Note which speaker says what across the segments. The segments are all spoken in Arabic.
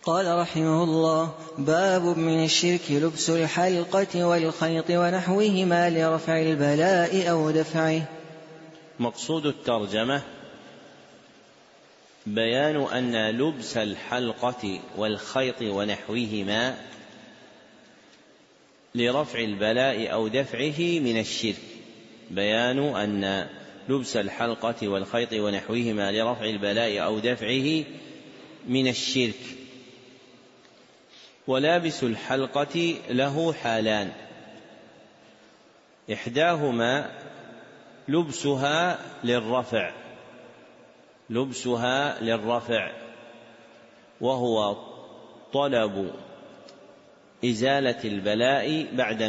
Speaker 1: قال رحمه الله: باب من الشرك لبس الحلقة والخيط ونحوهما لرفع البلاء أو دفعه.
Speaker 2: مقصود الترجمة بيان أن لبس الحلقة والخيط ونحوهما لرفع البلاء أو دفعه من الشرك. بيان أن لبس الحلقة والخيط ونحوهما لرفع البلاء أو دفعه من الشرك. ولابس الحلقة له حالان: إحداهما لبسها للرفع وهو طلب إزالة البلاء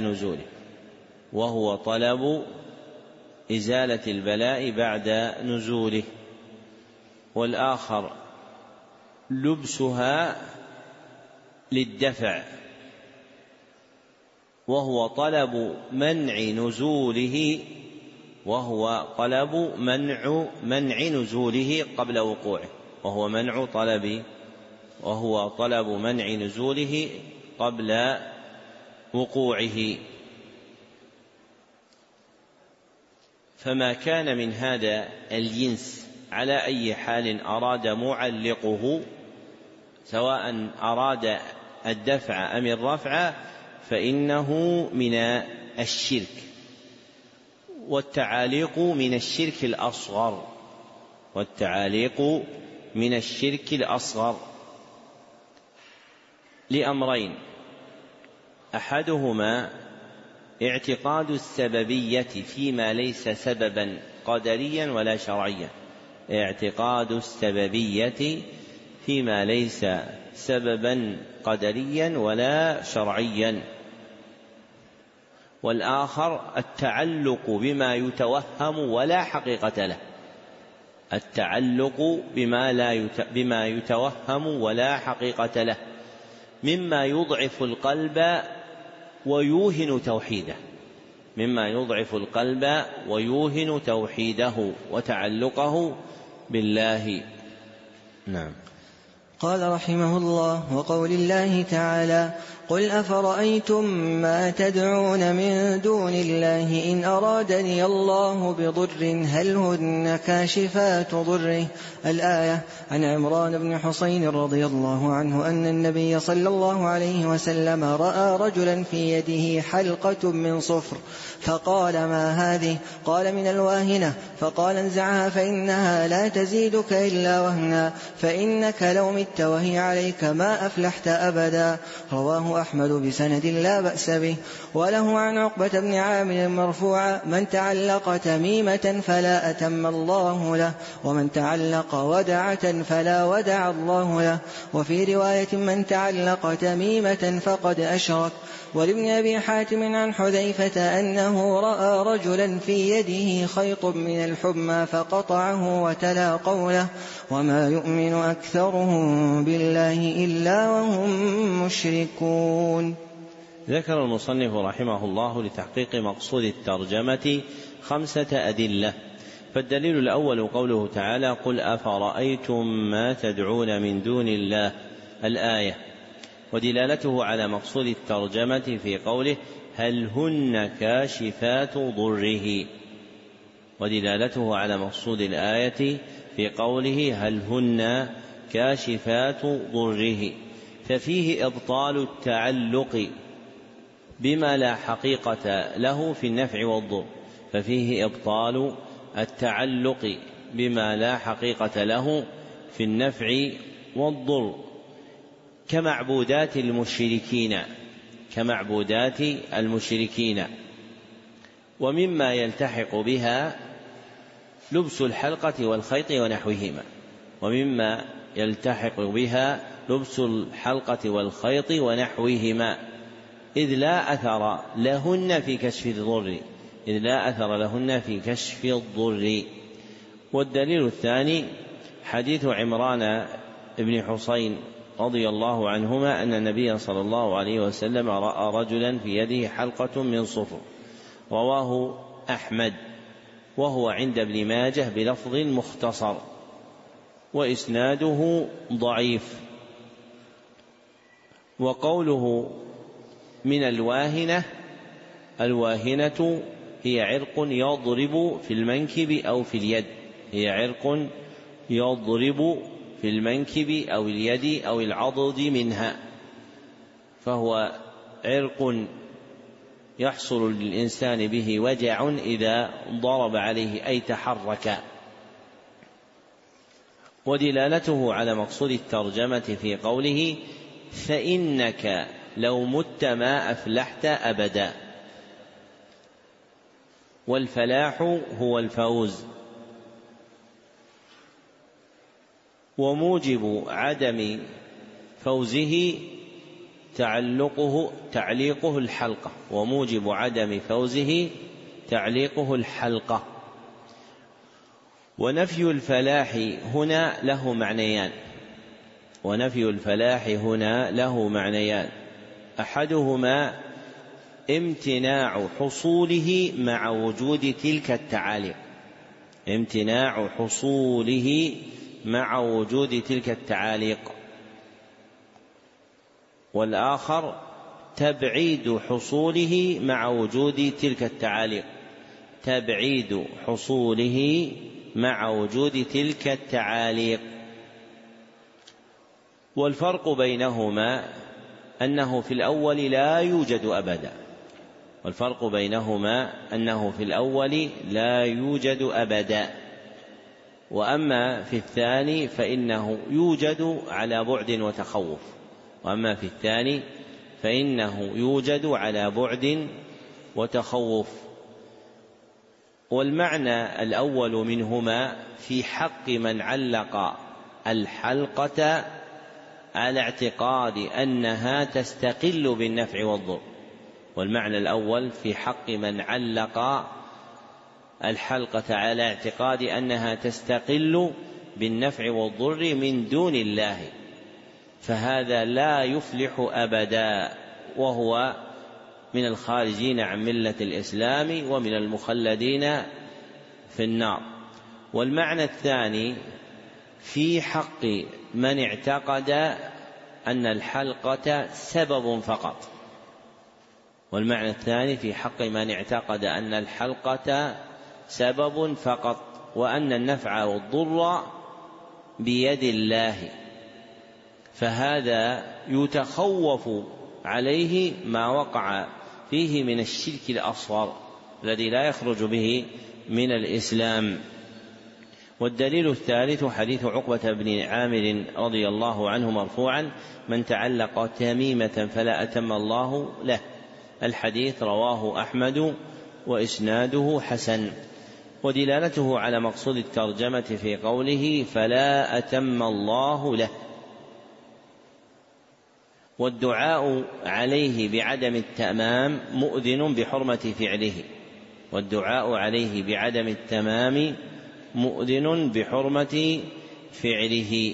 Speaker 2: بعد نزوله. والآخر لبسها للدفع وهو طلب منع نزوله قبل وقوعه، وهو طلب منع نزوله قبل وقوعه. فما كان من هذا الجنس على أي حال أراد معلقه، سواء أراد الدفع أم الرفع، فإنه من الشرك. والتعاليق من الشرك الأصغر لأمرين: أحدهما اعتقاد السببية فيما ليس سببا قدريا ولا شرعيا. والآخر التعلق بما يتوهم ولا حقيقة له، مما يضعف القلب ويوهن توحيده وتعلقه بالله. نعم.
Speaker 1: قال رحمه الله: وقول الله تعالى: قل أفرأيتم ما تدعون من دون الله إن أرادني الله بضر هل هن كاشفات ضره. الآية. عن عمران بن حسين رضي الله عنه أن النبي صلى الله عليه وسلم رأى رجلا في يده حلقة من صفر، فقال: ما هذه؟ قال: من الواهنة. فقال: انزعها فإنها لا تزيدك إلا وهنا، فإنك لو مت وهي عليك ما أفلحت أبدا. رواه أحمد بسند لا بأس به. وله عن عقبة بن عامر مرفوعا: من تعلق تميمة فلا أتم الله له، ومن تعلق ودعة فلا ودع الله له. وفي رواية: من تعلق تميمة فقد أشرك. ولابن أبي حاتم عن حذيفة أنه رأى رجلا في يده خيط من الحمى فقطعه وتلا قوله: وما يؤمن أكثرهم بالله إلا وهم مشركون.
Speaker 2: ذكر المصنف رحمه الله لتحقيق مقصود الترجمة 5 أدلة. فالدليل الأول قوله تعالى: قل أفرأيتم ما تدعون من دون الله، الآية. ودلالته على مقصود الترجمة في قوله: هل هن كاشفات ضره. ودلالته على مقصود الآية في قوله: هل هن كاشفات ضره. ففيه إبطال التعلق بما لا حقيقة له في النفع والضر، كمعبودات المشركين. ومما يلتحق بها لبس الحلقة والخيط ونحوهما، إذ لا أثر لهن في كشف الضر. والدليل الثاني حديث عمران بن حسين رضي الله عنهما أن النبي صلى الله عليه وسلم رأى رجلا في يده حلقة من صفر، رواه أحمد، وهو عند ابن ماجه بلفظ مختصر، وإسناده ضعيف. وقوله من الواهنة، الواهنة هي عرق يضرب في المنكب أو في اليد، هي عرق يضرب في المنكب أو اليد أو العضد منها، فهو عرق يحصل للإنسان به وجع إذا ضرب عليه أي تحرك. ودلالته على مقصود الترجمة في قوله فإنك لو مت ما أفلحت أبدا. والفلاح هو الفوز، وموجب عدم فوزه تعليقه الحلقة، وموجب عدم فوزه تعليقه الحلقة. ونفي الفلاح هنا له معنيان، ونفي الفلاح هنا له معنيان، أحدهما امتناع حصوله مع وجود تلك التعاليق، امتناع حصوله مع وجود تلك التعاليق، والآخر تبعيد حصوله مع وجود تلك التعاليق، تبعيد حصوله مع وجود تلك التعاليق. والفرق بينهما أنه في الأول لا يوجد أبدا، والفرق بينهما أنه في الأول لا يوجد أبدا، وأما في الثاني فإنه يوجد على بعد وتخوف، وأما في الثاني فإنه يوجد على بعد وتخوف. والمعنى الأول منهما في حق من علق الحلقة على اعتقاد أنها تستقل بالنفع والضر، والمعنى الأول في حق من علق الحلقة على اعتقاد أنها تستقل بالنفع والضر من دون الله، فهذا لا يفلح أبدا، وهو من الخارجين عن ملة الإسلام ومن المخلدين في النار. والمعنى الثاني في حق من اعتقد أن الحلقة سبب فقط، والمعنى الثاني في حق من اعتقد أن الحلقة سبب فقط، وأن النفع والضر بيد الله، فهذا يتخوف عليه ما وقع فيه من الشرك الأصغر الذي لا يخرج به من الإسلام. والدليل الثالث حديث عقبة بن عامر رضي الله عنه مرفوعا: من تعلق تميمة فلا أتم الله له. الحديث رواه أحمد وإسناده حسن. ودلالته على مقصود الترجمة في قوله فلا أتم الله له. والدعاء عليه بعدم التمام مؤذن بحرمة فعله، والدعاء عليه بعدم التمام مؤذن بحرمة فعله.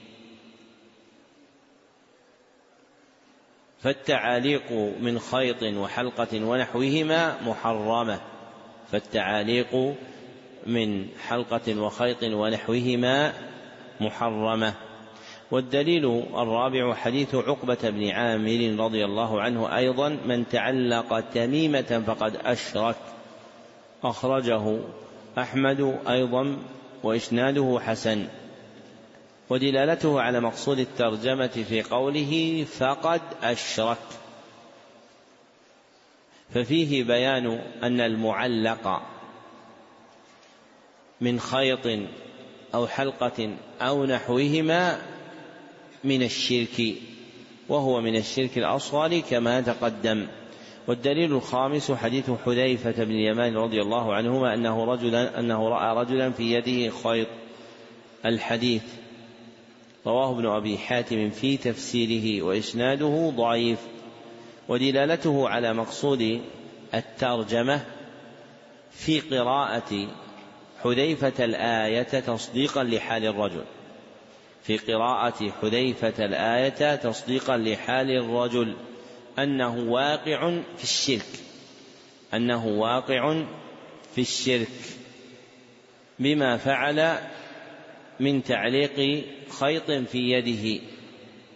Speaker 2: فالتعاليق من خيط وحلقة ونحوهما محرمة، فالتعاليق من حلقة وخيط ونحوهما محرمة. والدليل الرابع حديث عقبة بن عامر رضي الله عنه أيضا: من تعلق تميمة فقد أشرك. أخرجه أحمد أيضا وإسناده حسن. ودلالته على مقصود الترجمة في قوله فقد أشرك، ففيه بيان أن المعلق من خيط أو حلقة أو نحوهما من الشرك، وهو من الشرك الأصغر كما تقدم. والدليل الخامس حديث حذيفة بن اليمان رضي الله عنهما أنه رأى رجلا في يده خيط. الحديث رواه ابن أبي حاتم في تفسيره وإسناده ضعيف. ودلالته على مقصود الترجمة في قراءة حذيفة الآية تصديقا لحال الرجل، في قراءة حذيفة الآية تصديقا لحال الرجل أنه واقع في الشرك، أنه واقع في الشرك بما فعل من تعليق خيط في يده.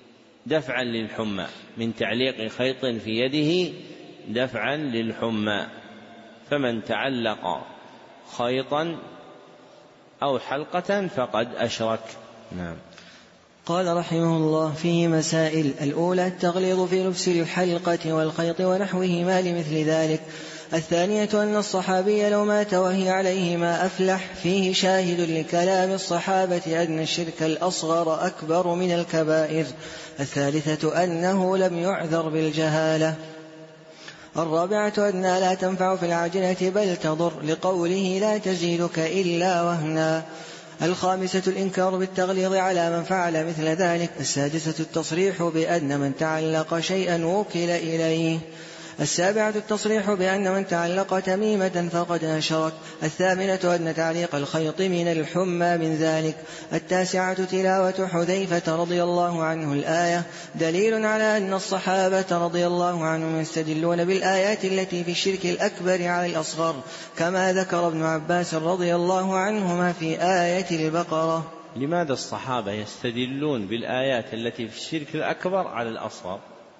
Speaker 2: دفعا للحمى، من تعليق خيط في يده دفعا للحمى. فمن تعلق خيطا أو حلقة فقد أشرك. نعم.
Speaker 1: قال رحمه الله: فيه مسائل. الأولى التغليظ في لبس الحلقة والخيط ونحوهما لمثل ذلك. الثانية أن الصحابي لو مات وهي عليه ما أفلح. فيه شاهد لكلام الصحابة أن الشرك الأصغر أكبر من الكبائر. الثالثة أنه لم يعذر بالجهالة. الرابعة أنها لا تنفع في العاجلة بل تضر، لقوله: لا تزيدك إلا وهنا. الخامسة الإنكار بالتغليظ على من فعل مثل ذلك. السادسة التصريح بأن من تعلق شيئا وكل إليه. السابعة التصريح بأن من تعلق تميمة فقد أشرك. الثامنة أن تعليق الخيط من الحمى من ذلك. التاسعة تلاوة حذيفة رضي الله عنه الآية، دليل على أن الصحابة رضي الله عنهم يستدلون بالآيات التي في الشرك الأكبر على الأصغر، كما ذكر ابن عباس رضي الله عنهما في آية البقرة.
Speaker 2: لماذا الصحابة يستدلون بالآيات التي في الشرك الأكبر على الأصغر؟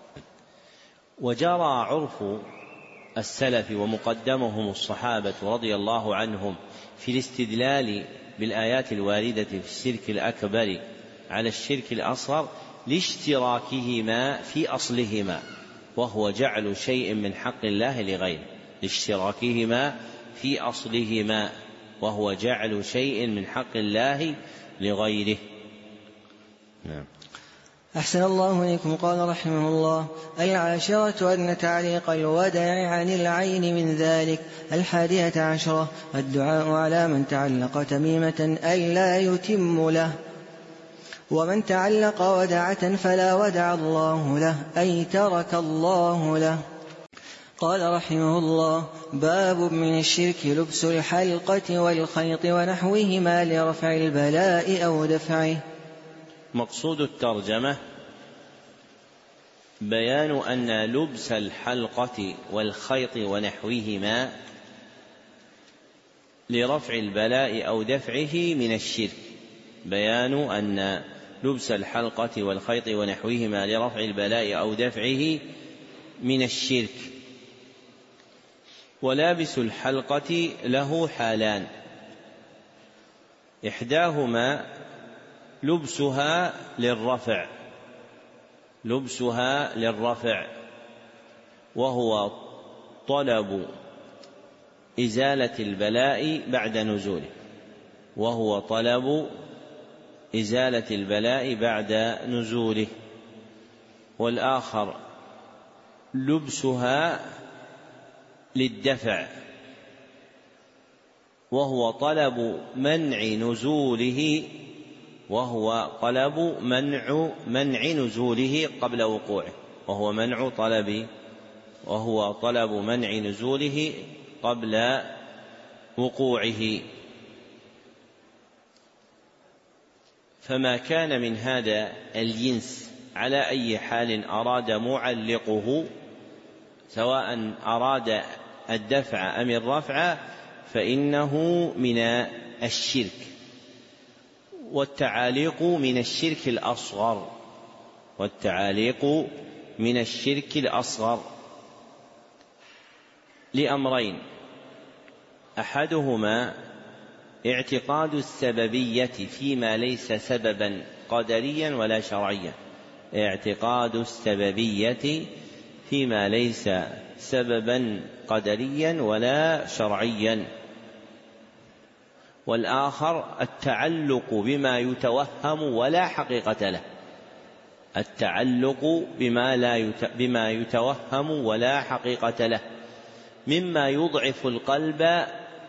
Speaker 2: وجرى عرف السلف ومقدمهم الصحابة رضي الله عنهم في الاستدلال بالآيات الواردة في الشرك الأكبر على الشرك الأصغر لاشتراكهما في أصلهما، وهو جعل شيء من حق الله لغيره. لاشتراكهما في أصلهما وهو جعل شيء من حق الله لغيره. نعم.
Speaker 1: أحسن الله إليكم. قال رحمه الله: العاشرة أن تعليق الودع عن العين من ذلك. 11 الدعاء على من تعلق تميمة ألا يتم له. ومن تعلق ودعة فلا ودع الله له، أي ترك الله له. قال رحمه الله: باب من الشرك لبس الحلقة والخيط ونحوهما لرفع البلاء أو دفعه.
Speaker 2: مقصود الترجمة بيان أن لبس الحلقة والخيط ونحوهما لرفع البلاء أو دفعه من الشرك. بيان أن لبس الحلقة والخيط ونحوهما لرفع البلاء أو دفعه من الشرك. ولابس الحلقة له حالان: إحداهما لبسها للرفع وهو طلب إزالة البلاء بعد نزوله. والآخر لبسها للدفع وهو طلب منع نزوله قبل وقوعه، وهو طلب منع نزوله قبل وقوعه. فما كان من هذا الجنس على أي حال أراد معلقه، سواء أراد الدفع أم الرفع، فإنه من الشرك. والتعاليق من الشرك الأصغر لأمرين: أحدهما اعتقاد السببية فيما ليس سببا قدريا ولا شرعيا، والآخر التعلق بما يتوهم ولا حقيقة له، بما يتوهم ولا حقيقة له، مما يضعف القلب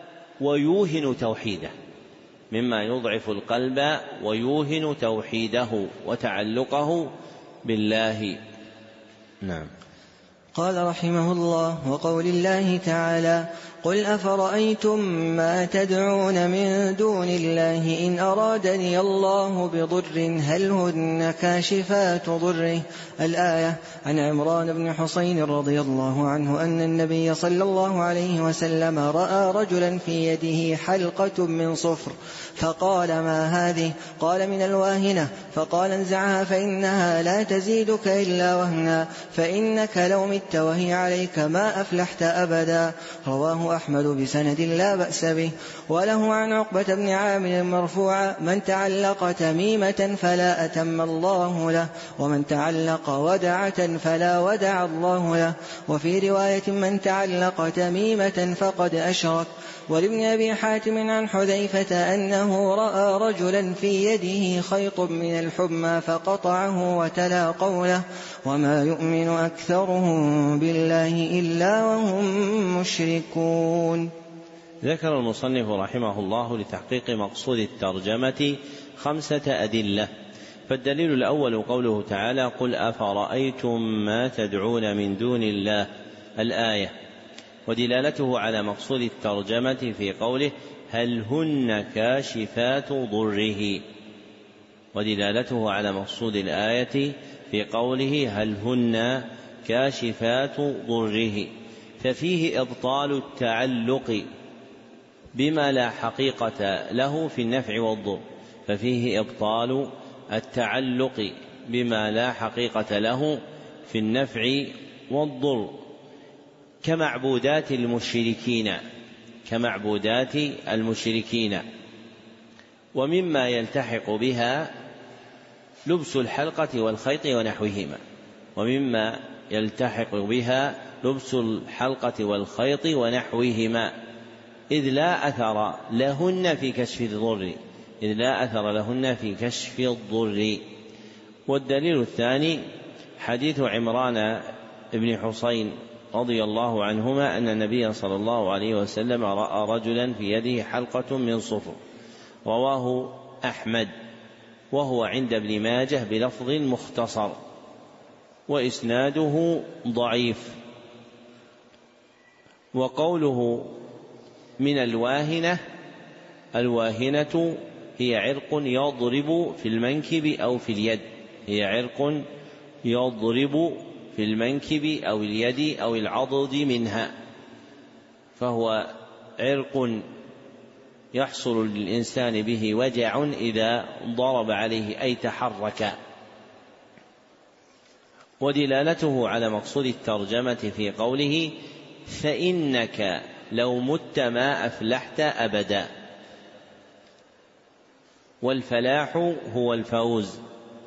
Speaker 2: ويوهن توحيده وتعلقه بالله. نعم.
Speaker 1: قال رحمه الله: وقول الله تعالى: قل أفرأيتم ما تدعون من دون الله إن أرادني الله بضر هل هن كاشفات ضره. الآية. عن عمران بن حسين رضي الله عنه أن النبي صلى الله عليه وسلم رأى رجلا في يده حلقة من صفر فقال ما هذه؟ قال من الواهنة. فقال انزعها فإنها لا تزيدك إلا وهنا فإنك لو مت وهي عليك ما أفلحت أبدا. رواه أحمد بسند لا بأس به. وله عن عقبة بن عامر مرفوعا من تعلق تميمة فلا أتم الله له ومن تعلق ودعة فلا ودع الله له. وفي رواية من تعلق تميمة فقد أشرك. ولابن أبي حاتم عن حذيفة أنه رأى رجلا في يده خيط من الحمى فقطعه وتلا قوله وما يؤمن أكثرهم بالله إلا وهم مشركون.
Speaker 2: ذكر المصنف رحمه الله لتحقيق مقصود الترجمة 5 أدلة. فالدليل الأول قوله تعالى قل أفرأيتم ما تدعون من دون الله الآية، ودلالته على مقصود الترجمة في قوله هل هن كاشفات ضره، ودلالته على مقصود الآية في قوله هل هن كاشفات ضره، ففيه إبطال التعلق بما لا حقيقة له في النفع والضر، ففيه إبطال التعلق بما لا حقيقة له في النفع والضر كمعبودات المشركين. ومما يلتحق بها لبس الحلقة والخيط ونحوهما إذ لا أثر لهن في كشف الضر. والدليل الثاني حديث عمران بن حسين رضي الله عنهما أن النبي صلى الله عليه وسلم رأى رجلا في يده حلقة من صفر، رواه أحمد وهو عند ابن ماجه بلفظ مختصر وإسناده ضعيف. وقوله من الواهنة هي عرق يضرب في المنكب أو اليد أو العضد منها، فهو عرق يحصل للإنسان به وجع إذا ضرب عليه أي تحرك. ودلالته على مقصود الترجمة في قوله فإنك لو مت ما أفلحت أبدا. والفلاح هو الفوز،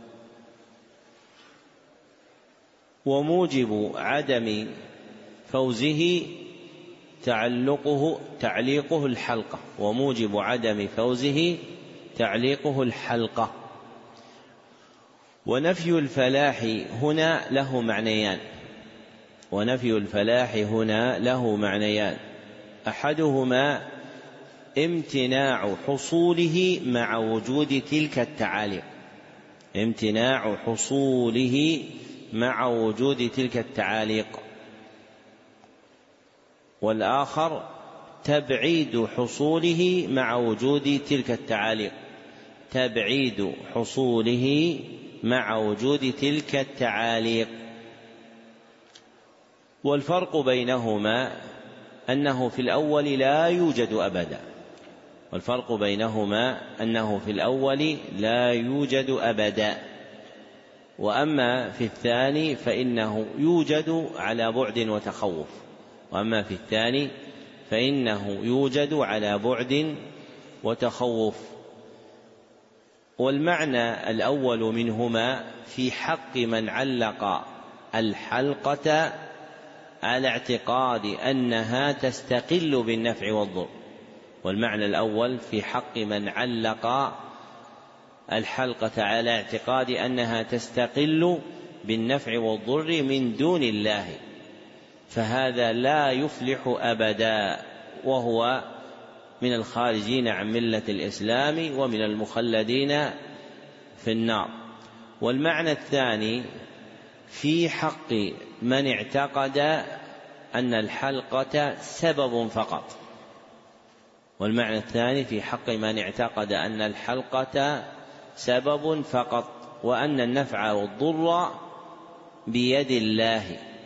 Speaker 2: وموجب عدم فوزه تعليقه الحلقة. ونفي الفلاح هنا له معنيان، أحدهما امتناع حصوله مع وجود تلك التعاليق، والآخر تبعيد حصوله مع وجود تلك التعاليق. والفرق بينهما أنه في الأول لا يوجد أبدا، وأما في الثاني فإنه يوجد على بعد وتخوف. والمعنى الأول منهما في حق من علق الحلقة على اعتقاد أنها تستقل بالنفع والضر، والمعنى الأول في حق من علق الحلقة على اعتقاد أنها تستقل بالنفع والضر من دون الله، فهذا لا يفلح أبدا، وهو من الخارجين عن ملة الإسلام ومن المخلدين في النار. والمعنى الثاني في حق من اعتقد أن الحلقة سبب فقط، والمعنى الثاني في حق من اعتقد أن الحلقة سبب فقط وأن النفع والضر بيد الله،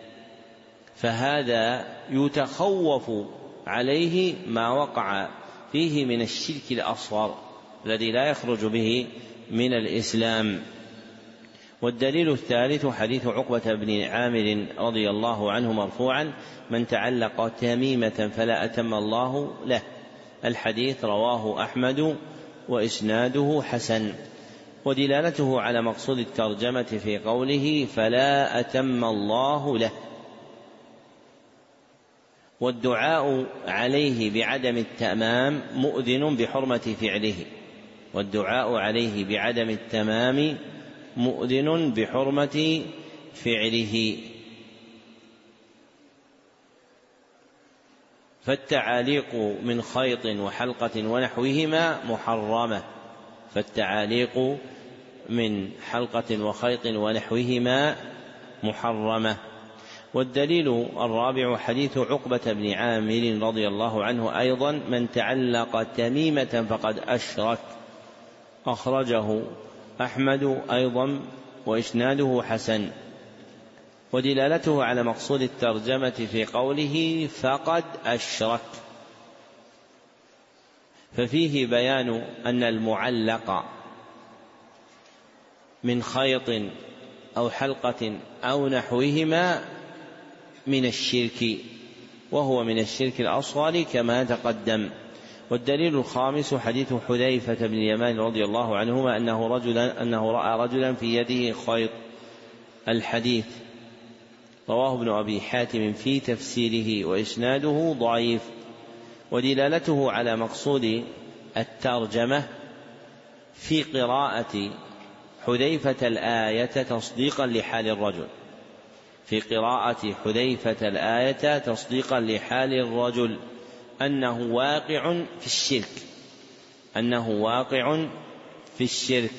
Speaker 2: فهذا يتخوف عليه ما وقع فيه من الشرك الأصغر الذي لا يخرج به من الإسلام. والدليل الثالث حديث عقبة بن عامر رضي الله عنه مرفوعا: من تعلق تميمة فلا أتم الله له. الحديث رواه أحمد وإسناده حسن. ودلالته على مقصود الترجمة في قوله فلا أتم الله له. والدعاء عليه بعدم التمام مؤذن بحرمة فعله، والدعاء عليه بعدم التمام مؤذن بحرمة فعله. فالتعاليق من خيط وحلقة ونحوهما محرمة، فالتعاليق من حلقة وخيط ونحوهما محرمة. والدليل الرابع حديث عقبة بن عامر رضي الله عنه أيضا: من تعلق تميمة فقد أشرك. أخرجه أحمد أيضا وإسناده حسن. ودلالته على مقصود الترجمة في قوله فقد أشرك، ففيه بيان أن المعلق من خيط أو حلقة أو نحوهما من الشرك، وهو من الشرك الأصغر كما تقدم. والدليل الخامس حديث حذيفة بن اليمان رضي الله عنهما أنه رأى رجلا في يده خيط. الحديث رواه ابن أبي حاتم في تفسيره وإسناده ضعيف. ودلالته على مقصود الترجمة في قراءة حذيفة الآية تصديقا لحال الرجل، في قراءة حذيفة الآية تصديقا لحال الرجل أنه واقع في الشرك، أنه واقع في الشرك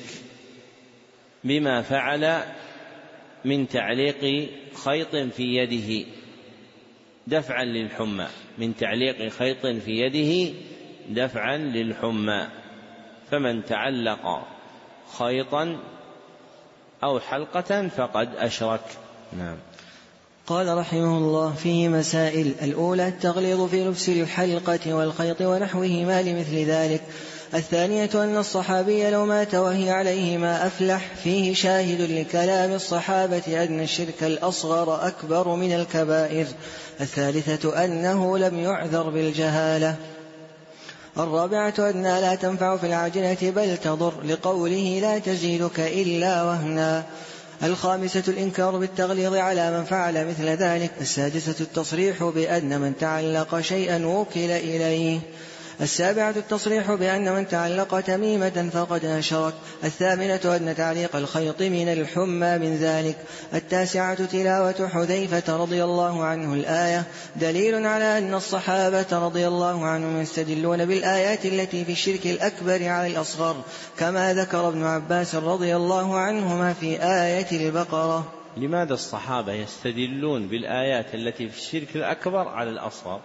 Speaker 2: بما فعل من تعليق خيط في يده دفعا للحمى، من تعليق خيط في يده دفعا للحمى. فمن تعلق خيطا أو حلقة فقد أشرك. نعم.
Speaker 1: قال رحمه الله: فيه مسائل. الأولى التغليظ في لبس الحلقة والخيط ونحوهما لمثل ذلك. الثانية أن الصحابي لو مات وهي عليه ما أفلح. فيه شاهد لكلام الصحابة أن الشرك الأصغر أكبر من الكبائر. الثالثة أنه لم يعذر بالجهالة. الرابعة أنها لا تنفع في العاجلة بل تضر، لقوله لا تزيدك إلا وهنا. الخامسة الإنكار بالتغليظ على من فعل مثل ذلك. السادسة التصريح بأن من تعلق شيئا وكل إليه. السابعة التصريح بأن من تعلق تميمة فقد أشرك. الثامنة أن تعليق الخيط من الحمى من ذلك. التاسعة تلاوة حذيفة رضي الله عنه الآية دليل على أن الصحابة رضي الله عنهم يستدلون بالآيات التي في الشرك الأكبر على الأصغر، كما ذكر ابن عباس رضي الله عنهما في آية البقرة.
Speaker 2: لماذا الصحابة يستدلون بالآيات التي في الشرك الأكبر على الأصغر؟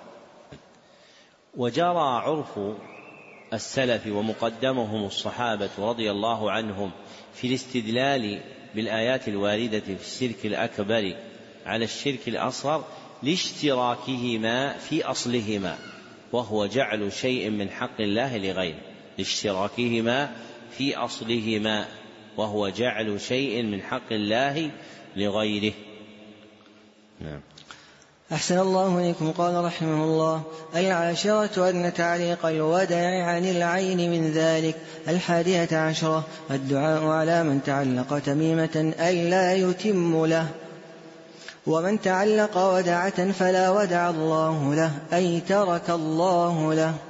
Speaker 2: وجرى عرف السلف ومقدمهم الصحابة رضي الله عنهم في الاستدلال بالآيات الواردة في الشرك الأكبر على الشرك الأصغر لاشتراكهما في أصلهما، وهو جعل شيء من حق الله لغيره، لاشتراكهما في أصلهما وهو جعل شيء من حق الله لغيره. نعم.
Speaker 1: أحسن الله إليكم. قال رحمه الله: العاشرة أن تعليق الودع عن العين من ذلك. 11 الدعاء على من تعلق تميمة ألا يتم له. ومن تعلق ودعة فلا ودع الله له، أي ترك الله له.